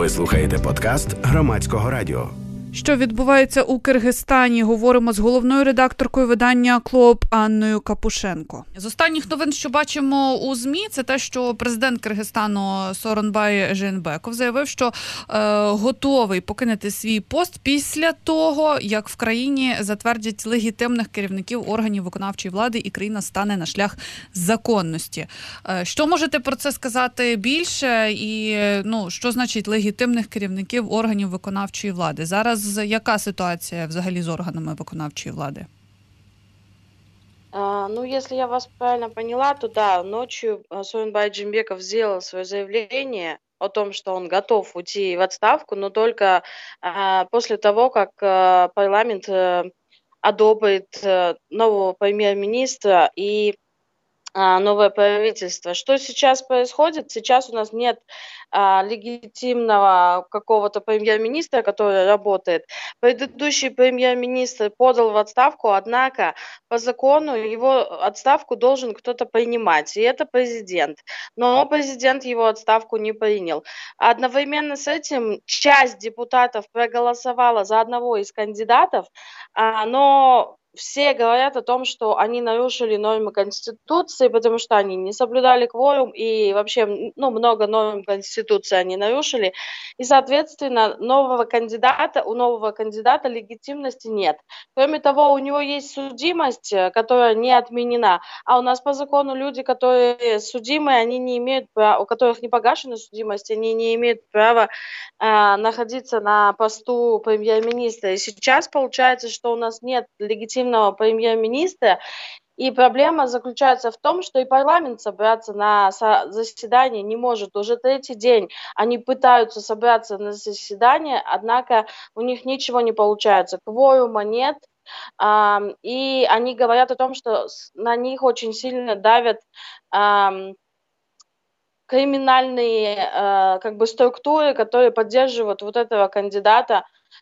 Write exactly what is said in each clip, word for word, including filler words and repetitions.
Ви слухаєте подкаст Громадського радіо. Що відбувається у Киргизстані? Говоримо з головною редакторкою видання «Клоп» Анною Капушенко. З останніх новин, що бачимо у ЗМІ, це те, що президент Киргизстану Сооронбай Жээнбеков заявив, що е, готовий покинути свій пост після того, як в країні затвердять легітимних керівників органів виконавчої влади і країна стане на шлях законності. Е, що можете про це сказати більше? І ну, що значить легітимних керівників органів виконавчої влади? Зараз яка ситуація взагалі з органами виконавчої влади? А, ну, если я вас правильно поняла, то да, ночью Сооронбай Жээнбеков сделал свое заявление о том, что он готов уйти в отставку, но только а, после того, как а, парламент а, одобрит а, нового премьер-министра и а, новое правительство. Что сейчас происходит? Сейчас у нас нет а, легитимного какого-то премьер-министра, который работает. Предыдущий премьер-министр подал в отставку, однако по закону его отставку должен кто-то принимать, и это президент. Но президент его отставку не принял. Одновременно с этим часть депутатов проголосовала за одного из кандидатов, а, но все говорят о том, что они нарушили нормы Конституции, потому что они не соблюдали кворум и вообще ну, много норм Конституции они нарушили. И, соответственно, нового кандидата, у нового кандидата легитимности нет. Кроме того, у него есть судимость, которая не отменена. А у нас по закону люди, которые судимые, они не имеют права, у которых не погашена судимость, они не имеют права э, находиться на посту премьер-министра. И сейчас получается, что у нас нет легитимности премьер-министра, и проблема заключается в том, что и парламент собраться на заседание не может. Уже третий день они пытаются собраться на заседание, однако у них ничего не получается. Кворума нет, и они говорят о том, что на них очень сильно давят криминальные как бы структуры, которые поддерживают вот этого кандидата,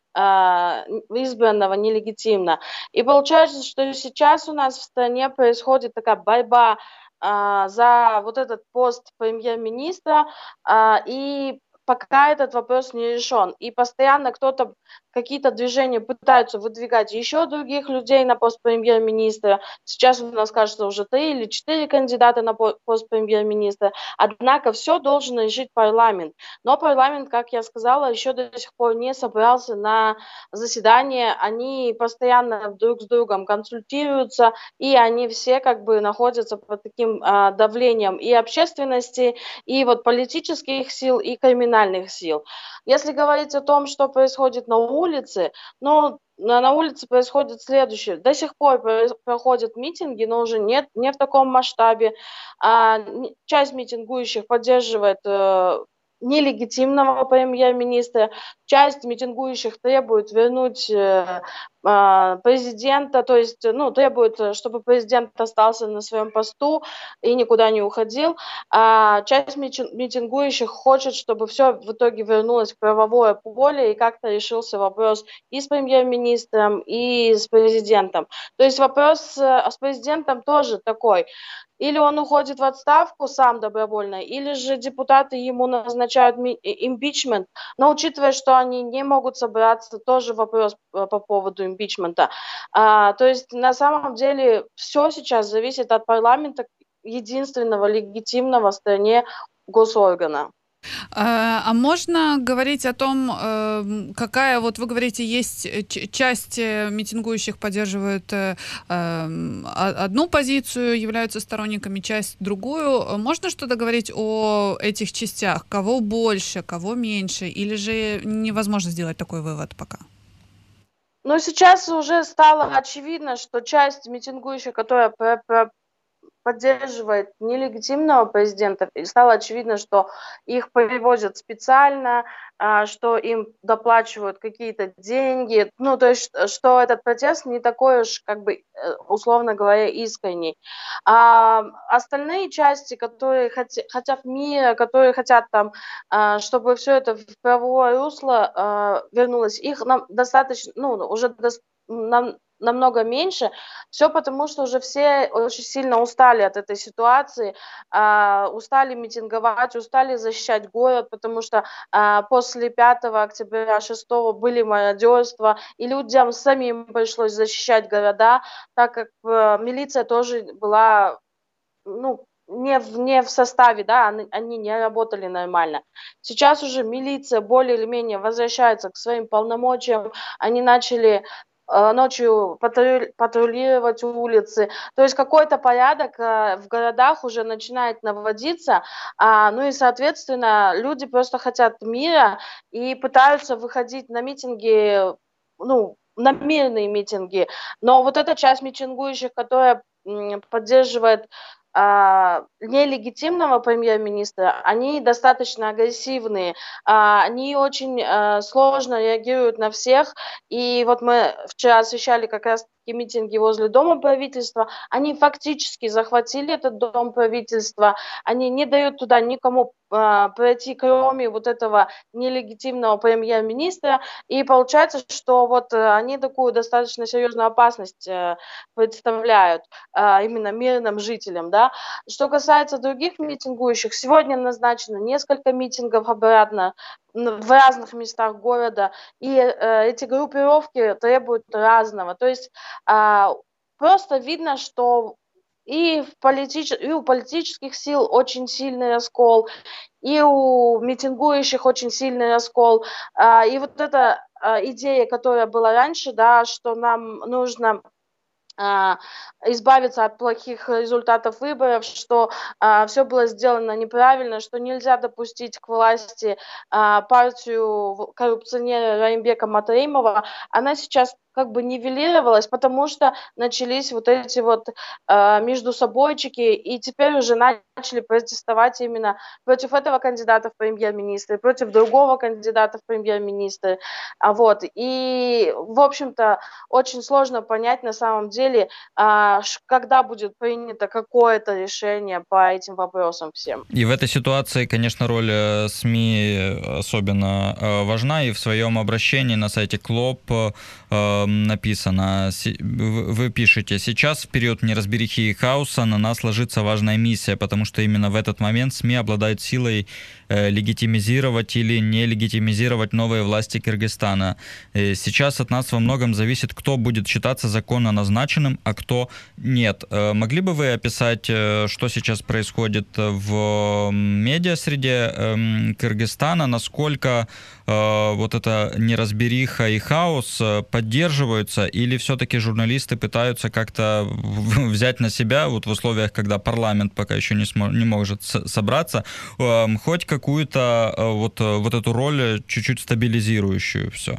избранного нелегитимно. И получается, что сейчас у нас в стране происходит такая борьба а, за вот этот пост премьер-министра, а, и пока этот вопрос не решен. И постоянно кто-то, какие-то движения пытаются выдвигать еще других людей на пост премьер-министра. Сейчас у нас, кажется, уже три или четыре кандидата на пост премьер-министра. Однако все должен решить парламент. Но парламент, как я сказала, еще до сих пор не собрался на заседание. Они постоянно друг с другом консультируются, и они все как бы находятся под таким а, давлением и общественности, и вот политических сил, и криминальных сил. Если говорить о том, что происходит на улице, ну, на улице происходит следующее. До сих пор проходят митинги, но уже нет, не в таком масштабе. А, часть митингующих поддерживает э, нелегитимного премьер-министра, часть митингующих требует вернуть э, э, президента, то есть ну, требует, чтобы президент остался на своем посту и никуда не уходил, а часть митингующих хочет, чтобы все в итоге вернулось в правовое поле и как-то решился вопрос и с премьер-министром, и с президентом. То есть вопрос с президентом тоже такой. Или он уходит в отставку сам добровольно, или же депутаты ему назначают импичмент. Но учитывая, что они не могут собраться, тоже вопрос по поводу импичмента. А, то есть на самом деле все сейчас зависит от парламента, единственного легитимного в стране госоргана. А можно говорить о том, какая, вот вы говорите, есть часть митингующих поддерживает одну позицию, являются сторонниками, часть другую. Можно что-то говорить о этих частях? Кого больше, кого меньше? Или же невозможно сделать такой вывод пока? Ну, сейчас уже стало очевидно, что часть митингующих, которая поддерживает нелегитимного президента, и стало очевидно, что их перевозят специально, что им доплачивают какие-то деньги, ну, то есть, что этот протест не такой уж, как бы, условно говоря, искренний. А остальные части, которые хотят, хотят мира, которые хотят там, чтобы все это в правовое русло вернулось, их нам достаточно, ну, уже достаточно нам намного меньше. Все потому, что уже все очень сильно устали от этой ситуации, а, устали митинговать, устали защищать город, потому что а, после пятого октября, шестого были мародерства, и людям самим пришлось защищать города, так как э, милиция тоже была, ну, не в, не в составе, да, они, они не работали нормально. Сейчас уже милиция более или менее возвращается к своим полномочиям, они начали э, ночью патруль- патрулировать улицы, то есть какой-то порядок э, в городах уже начинает наводиться, а, ну и, соответственно, люди просто хотят мира и пытаются выходить на митинги, ну, на мирные митинги, но вот эта часть митингующих, которая м, поддерживает а, нелегитимного премьер-министра, они достаточно агрессивные, а, они очень а, сложно реагируют на всех. И вот мы вчера освещали как раз таки митинги возле Дома правительства. Они фактически захватили этот Дом правительства, они не дают туда никому а, пройти, кроме вот этого нелегитимного премьер-министра. И получается, что вот э, они такую достаточно серьезную опасность э, представляют а, именно мирным жителям, да. Что касается других митингующих, сегодня назначено несколько митингов обратно н- в разных местах города, и э, эти группировки требуют разного. То есть а, просто видно, что и, в политич... и у политических сил очень сильный раскол, и у митингующих очень сильный раскол. А, и вот эта а, идея, которая была раньше, да, что нам нужно а, избавиться от плохих результатов выборов, что все было сделано неправильно, что нельзя допустить к власти а, партию в- коррупционера Раимбека Матраимова, она сейчас как бы нивелировалась, потому что начались вот эти вот а, междусобойчики, и теперь уже начали протестовать именно против этого кандидата в премьер-министры, против другого кандидата в премьер-министры. А вот. И, в общем-то, очень сложно понять на самом деле, а, ш- когда будет принято какое-то решение по этим вопросам всем. И в этой ситуации, конечно, роль э, СМИ особенно э, важна. И в своем обращении на сайте Клоп э, написано, си- вы вы пишете: сейчас в период неразберихи и хаоса на нас ложится важная миссия, потому что именно в этот момент СМИ обладают силой э, легитимизировать или не легитимизировать новые власти Кыргызстана. Э, Сейчас от нас во многом зависит, кто будет считаться законно назначенным, а кто нет. Э, Могли бы вы описать, э, что сейчас происходит в медиасреде эм, Кыргызстана, насколько э, вот эта неразбериха и хаос э, поддерживаются, или все-таки журналисты пытаются как-то в- взять на себя, вот в условиях, когда парламент пока еще не, смо- не может с- собраться, эм, хоть какую-то э, вот, э, вот эту роль э, чуть-чуть стабилизирующую все?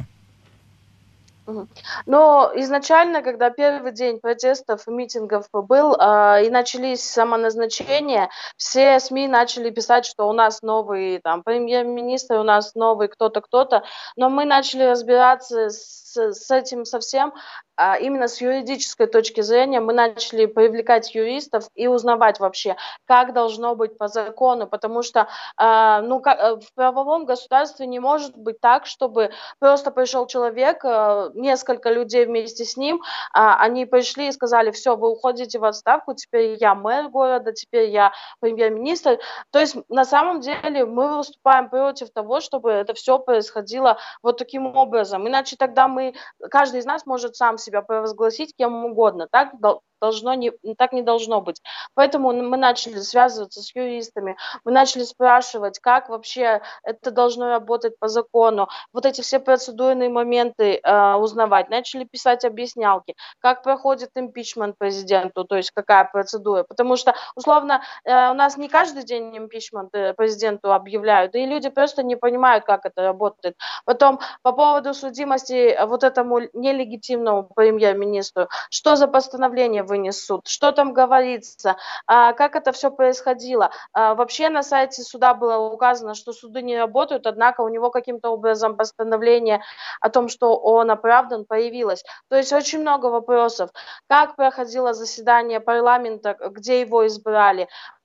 Мгм. Но изначально, когда первый день протестов и митингов был, а, и начались самоназначения, все СМИ начали писать, что у нас новый там премьер-министр, у нас новый кто-то, кто-то. Но мы начали разбираться с, с этим совсем, а, именно с юридической точки зрения. Мы начали привлекать юристов и узнавать вообще, как должно быть по закону, потому что а, ну, ка- э, в правовом государстве не может быть так, чтобы просто пришел человек, э, несколько людей вместе с ним, а, они пришли и сказали: все, вы уходите в отставку, теперь я мэр города, теперь я премьер-министр. То есть на самом деле мы выступаем против того, чтобы это все происходило вот таким образом. Иначе тогда мы, каждый из нас может сам себя провозгласить кем угодно. Так дол- должно не, так не должно быть. Поэтому мы начали связываться с юристами, мы начали спрашивать, как вообще это должно работать по закону, вот эти все процедурные моменты э, узнавать, начали писать объяснялки, как проходит импичмент президенту, то есть какая процедура, потому что, условно, э, у нас не каждый день импичмент э, президенту объявляют, и люди просто не понимают, как это работает. Потом, по поводу судимости э, вот этому нелегитимному премьер-министру, что за постановление вынес суд, что там говорится, а, как это все происходило. А, вообще на сайте суда было указано, что суды не работают, однако у него каким-то образом постановление о том, что он оправдан, появилось. То есть очень много вопросов. Как проходило заседание парламента, где его избрали,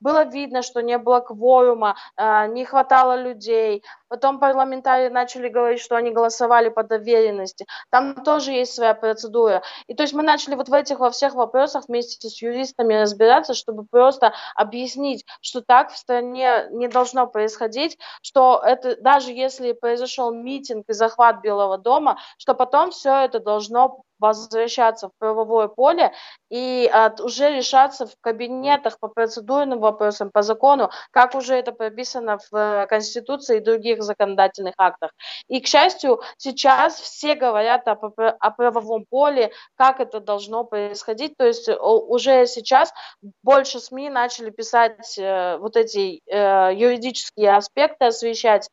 было видно, что не было кворума, не хватало людей. Потом парламентарии начали говорить, что они голосовали по доверенности. Там тоже есть своя процедура. И то есть мы начали вот в этих во всех вопросах вместе с юристами разбираться, чтобы просто объяснить, что так в стране не должно происходить, что это даже если произошел митинг и захват Белого дома, что потом все это должно возвращаться в правовое поле и от, уже решаться в кабинетах по процедурным вопросам, по закону, как уже это прописано в Конституции и других законодательных актах. И, к счастью, сейчас все говорят о, о правовом поле, как это должно происходить. То есть уже сейчас больше СМИ начали писать э, вот эти э, юридические аспекты, освещать,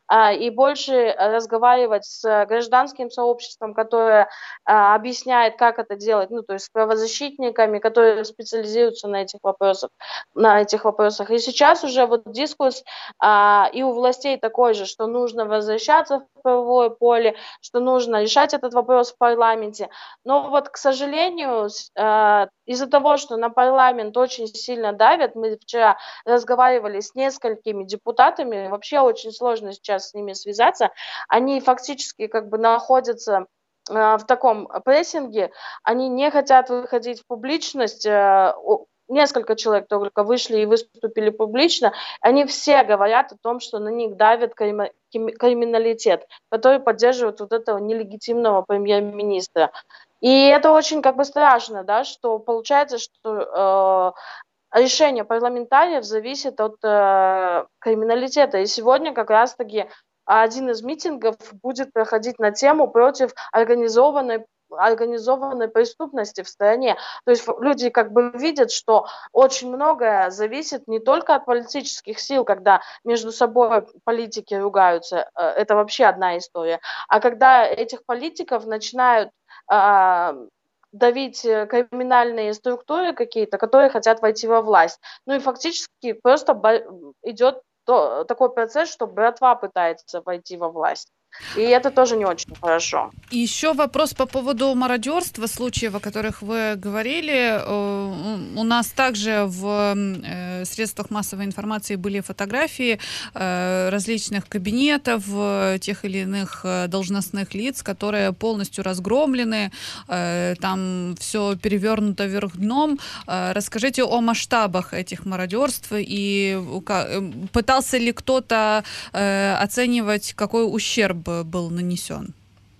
и больше разговаривать с гражданским сообществом, которое а, объясняет, как это делать, ну, то есть с правозащитниками, которые специализируются на этих вопросах, на этих вопросах. И сейчас уже вот дискурс а, и у властей такой же, что нужно возвращаться в правовое поле, что нужно решать этот вопрос в парламенте. Но вот, к сожалению, а, из-за того, что на парламент очень сильно давят, мы вчера разговаривали с несколькими депутатами, вообще очень сложно сейчас с ними связаться, они фактически как бы находятся э, в таком прессинге, они не хотят выходить в публичность, э, несколько человек только вышли и выступили публично, они все говорят о том, что на них давит криминалитет, который поддерживает вот этого нелегитимного премьер-министра. И это очень как бы страшно, да, что получается, что э, решение парламентариев зависит от э, криминалитета. И сегодня как раз-таки один из митингов будет проходить на тему против организованной организованной преступности в стране. То есть люди как бы видят, что очень многое зависит не только от политических сил, когда между собой политики ругаются, это вообще одна история, а когда этих политиков начинают э, давить криминальные структуры какие-то, которые хотят войти во власть. Ну и фактически просто идет то, такой процесс, что братва пытается войти во власть. И это тоже не очень хорошо. И еще вопрос по поводу мародерства, случаев, о которых вы говорили. У нас также в средствах массовой информации были фотографии различных кабинетов тех или иных должностных лиц, которые полностью разгромлены, там все перевернуто вверх дном. Расскажите о масштабах этих мародерств и пытался ли кто-то оценивать, какой ущерб был нанесен?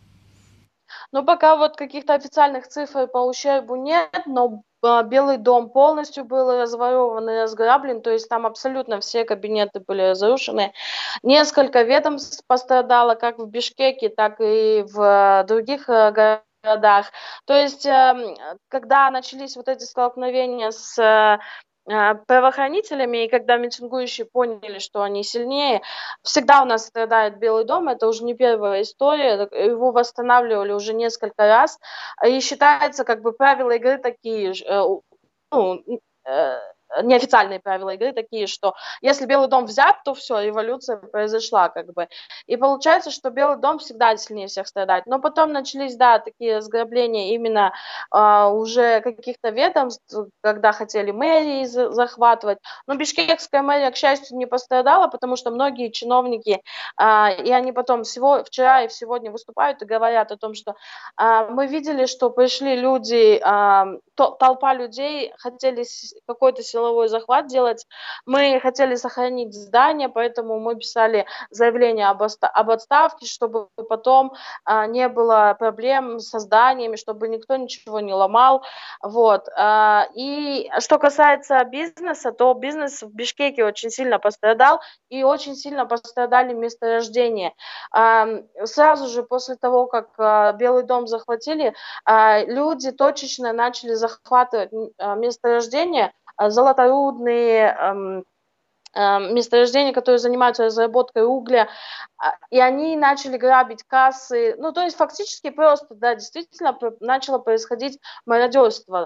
Ну, пока вот каких-то официальных цифр по ущербу нет, но Белый дом полностью был разворован и разграблен, то есть там абсолютно все кабинеты были разрушены. Несколько ведомств пострадало как в Бишкеке, так и в других городах. То есть, когда начались вот эти столкновения с правоохранителями, и когда митингующие поняли, что они сильнее, всегда у нас страдает Белый дом, это уже не первая история, его восстанавливали уже несколько раз, и считается, как бы правила игры такие же, ну, неофициальные правила игры такие, что если Белый дом взят, то все, революция произошла, как бы. И получается, что Белый дом всегда сильнее всех страдает. Но потом начались, да, такие разграбления именно э, уже каких-то ведомств, когда хотели мэрии захватывать. Но бишкекская мэрия, к счастью, не пострадала, потому что многие чиновники, э, и они потом всего, вчера и сегодня выступают и говорят о том, что э, мы видели, что пришли люди, э, то, толпа людей, хотели какой-то силовой захват делать. Мы хотели сохранить здание, поэтому мы писали заявление об, оста- об отставке, чтобы потом а, не было проблем со зданиями, чтобы никто ничего не ломал. Вот. А, и что касается бизнеса, то бизнес в Бишкеке очень сильно пострадал, и очень сильно пострадали месторождения. А, сразу же после того, как а, Белый дом захватили, а, люди точечно начали захватывать а, месторождения, золоторудные эм, эм, месторождения, которые занимаются разработкой угля, и они начали грабить кассы. Ну, то есть фактически просто, да, действительно начало происходить мародерство.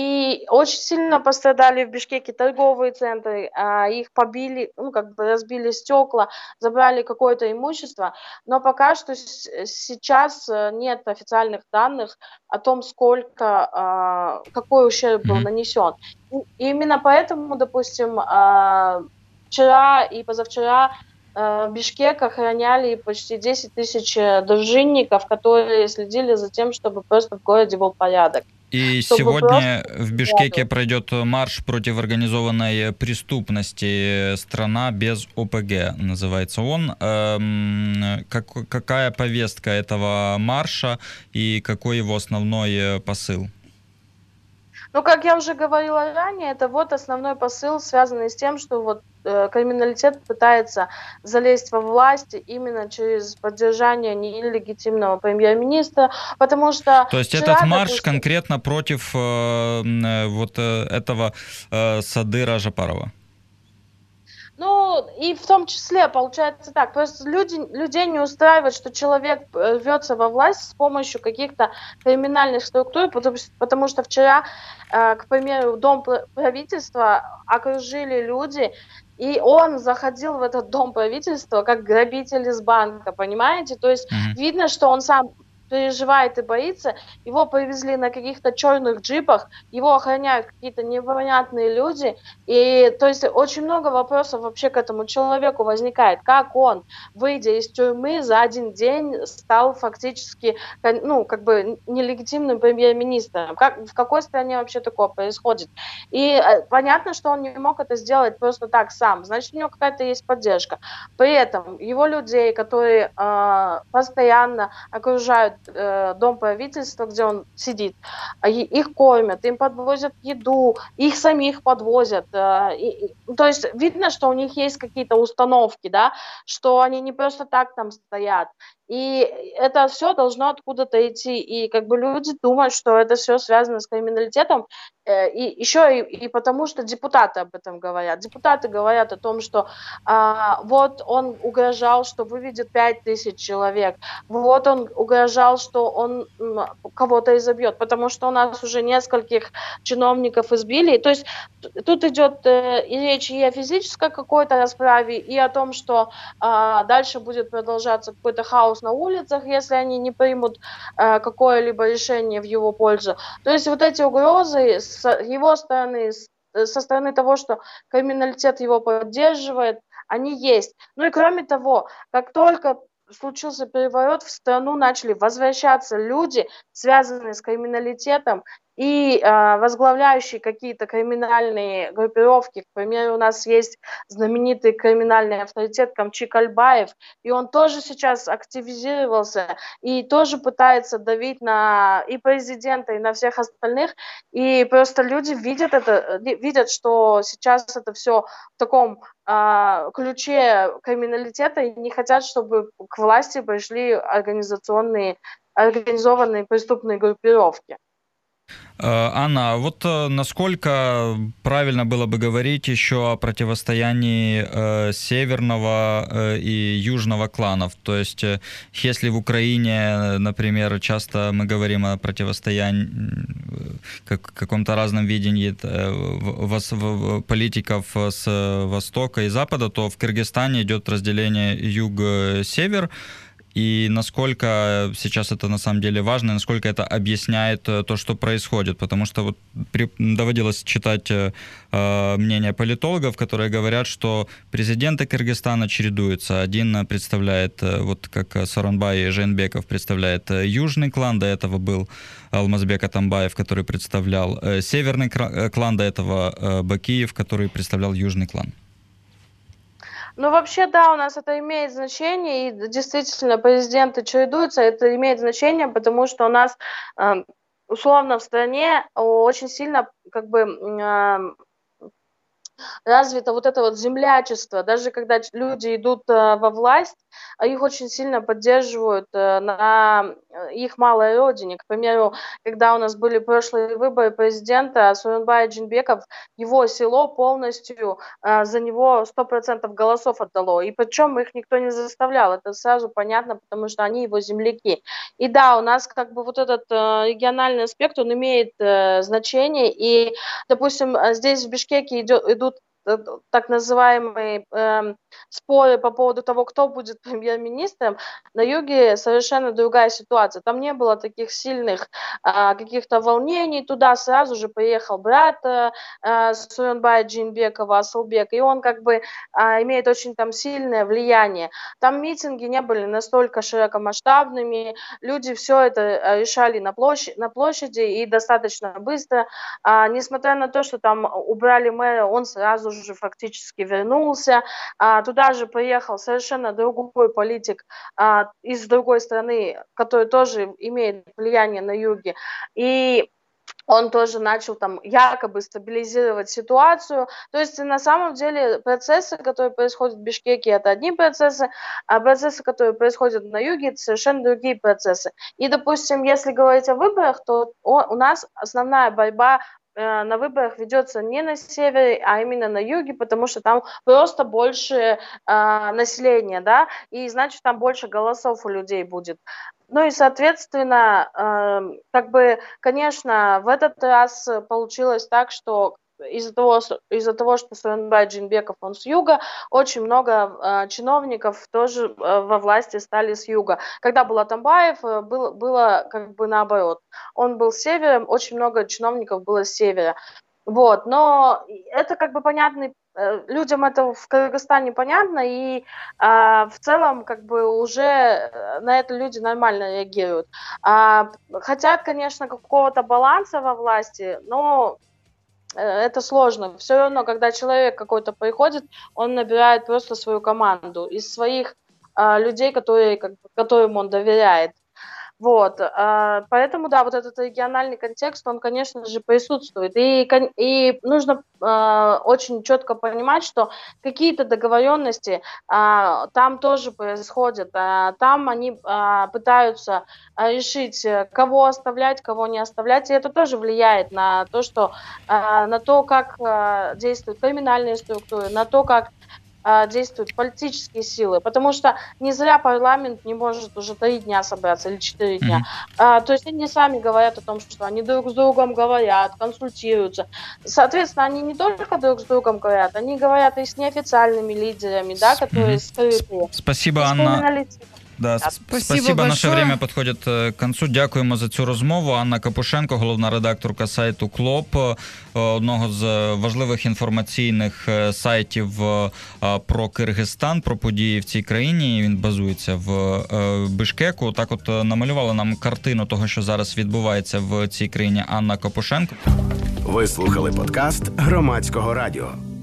И очень сильно пострадали в Бишкеке торговые центры, их побили, ну, как бы разбили стекла, забрали какое-то имущество. Но пока что сейчас нет официальных данных о том, сколько, какой ущерб был нанесен. И именно поэтому, допустим, а, вчера и позавчера а, Бишкек охраняли почти десять тысяч э, дружинников, которые следили за тем, чтобы просто в городе был порядок. И Чтобы просто сегодня в Бишкеке пройдет марш против организованной преступности. Страна без ОПГ называется он. Эм, как, какая повестка этого марша и какой его основной посыл? Ну, как я уже говорила ранее, это вот основной посыл, связанный с тем, что вот э, криминалитет пытается залезть во власть именно через поддержание нелегитимного премьер-министра, потому что То есть вчера, этот марш допустим, конкретно против э, э, вот э, этого э, Садыра Жапарова? ну, и в том числе, получается так, просто люди, людей не устраивает, что человек э, рвется во власть с помощью каких-то криминальных структур, потому, что- потому что вчера, э, к примеру, дом пр- правительства окружили люди, и он заходил в этот дом правительства как грабитель из банка, понимаете? То есть Мгм. видно, что он сам переживает и боится. Его повезли на каких-то черных джипах, его охраняют какие-то непонятные люди, и то есть очень много вопросов вообще к этому человеку возникает. Как он, выйдя из тюрьмы, за один день стал фактически, кон- ну, как бы н- нелегитимным премьер-министром? Как, в какой стране вообще такое происходит? И э, понятно, что он не мог это сделать просто так сам. Значит, у него какая-то есть поддержка. При этом его людей, которые а, постоянно окружают э, дом правительства, где он сидит, а, и их кормят, им подвозят еду, их самих подвозят. э, и- и- ну, то есть видно, что у них есть какие-то установки, да, что они не просто так там стоят. И это все должно откуда-то идти. И как бы люди думают, что это все связано с криминалитетом. э, И еще и, и потому, что депутаты об этом говорят. Депутаты говорят о том, что а, вот он угрожал, что выведет пять тысяч человек. Вот он угрожал, что он м, кого-то изобьет, потому что у нас уже нескольких чиновников избили. То есть т- тут идет э, и речь и о физической какой-то расправе, и о том, что а, дальше будет продолжаться какой-то хаос на улицах, если они не примут а, какое-либо решение в его пользу. То есть вот эти угрозы с его стороны, с- э, со стороны того, что криминалитет его поддерживает, они есть. Ну и кроме того, как только случился переворот, в страну начали возвращаться люди, связанные с криминалитетом и а, возглавляющие какие-то криминальные группировки. К примеру, у нас есть знаменитый криминальный авторитет Камчик Альбаев, и он тоже сейчас активизировался и тоже пытается давить на и президента, и на всех остальных. И просто люди видят это, ви- видят, что сейчас это все в таком а, ключе криминалитета и не хотят, чтобы к власти пришли организационные, организованные преступные группировки. Э, Анна, а вот э, насколько правильно было бы говорить еще о противостоянии э, северного э, и южного кланов? То есть, э, если в Украине, э, например, часто мы говорим о противостоянии, м, как каком-то разном видении э, в- вос- в- в- политиков с востока и запада, то в Кыргызстане идет разделение юг-север. И насколько сейчас это на самом деле важно, и насколько это объясняет э, то, что происходит. Потому что вот при, доводилось читать э, э, мнения политологов, которые говорят, что президенты Кыргызстана чередуются. Один представляет, э, вот как Сооронбай Жээнбеков представляет э, южный клан, до этого был Алмазбек Атамбаев, который представлял э, северный кра- э, клан, до этого э, Бакиев, который представлял южный клан. Ну, вообще, да, у нас это имеет значение, и действительно президенты чередуются, это имеет значение, потому что у нас, э, условно, в стране очень сильно, как бы, м, а, развито вот это вот землячество. Даже когда ч- люди идут э, во власть, а их очень сильно поддерживают э, на э, их малой родине. К примеру, когда у нас были прошлые выборы президента, Сооронбай Джинбеков, его село полностью э, за него сто процентов голосов отдало. И причем их никто не заставлял. Это сразу понятно, потому что они его земляки. И да, у нас как бы вот этот э, региональный аспект, он имеет э, значение. И, допустим, э, здесь в Бишкеке идет, идут э, так называемые эм, споры по поводу того, кто будет премьер-министром, на юге совершенно другая ситуация. Там не было таких сильных а, каких-то волнений. Туда сразу же приехал брат а, Сооронбая Джейнбекова, Асылбек, и он как бы а, имеет очень там сильное влияние. Там митинги не были настолько широкомасштабными, люди все это решали на площади, на площади и достаточно быстро. А, несмотря на то, что там убрали мэра, он сразу же фактически вернулся. А, туда же приехал совершенно другой политик а, из другой страны, который тоже имеет влияние на юге. И он тоже начал там якобы стабилизировать ситуацию. То есть на самом деле процессы, которые происходят в Бишкеке, это одни процессы, а процессы, которые происходят на юге, это совершенно другие процессы. И, допустим, если говорить о выборах, то у нас основная борьба на выборах ведется не на севере, а именно на юге, потому что там просто больше э, населения, да, и значит там больше голосов у людей будет. Ну и, соответственно, э, как бы, конечно, в этот раз получилось так, что из-за того, из-за того, что Сооронбай Джейнбеков, он с юга, очень много э, чиновников тоже э, во власти стали с юга. Когда был Атамбаев, э, было, было как бы наоборот. Он был с севера, очень много чиновников было с севера. Вот, но это как бы понятный, э, людям это в Кыргызстане понятно, и э, в целом как бы уже на это люди нормально реагируют. А, хотят, конечно, какого-то баланса во власти, но это сложно. Все равно, когда человек какой-то приходит, он набирает просто свою команду из своих а, людей, которые, как, которым он доверяет. Вот, а, поэтому, да, вот этот региональный контекст, он, конечно же, присутствует. И, и нужно а, очень четко понимать, что какие-то договоренности а, там тоже происходят. А, там они а, пытаются решить, кого оставлять, кого не оставлять. И это тоже влияет на то, что, а, на то, как а, действуют криминальные структуры, на то, как действуют политические силы, потому что не зря парламент не может уже три дня собраться или четыре дня. Mm-hmm. А, то есть они сами говорят о том, что они друг с другом говорят, консультируются. Соответственно, они не только друг с другом говорят, они говорят и с неофициальными лидерами, да, которые mm-hmm. скрытые. Спасибо, Анна. Да, спасибо, спасибо. Наше время підходить к концу. Дякуємо за цю розмову. Анна Капушенко, головна редакторка сайту КЛОП, одного з важливих інформаційних сайтів про Киргизстан, про події в цій країні. Він базується в Бішкеку. Так от намалювала нам картину того, що зараз відбувається в цій країні Анна Капушенко. Ви слухали подкаст Громадського радіо.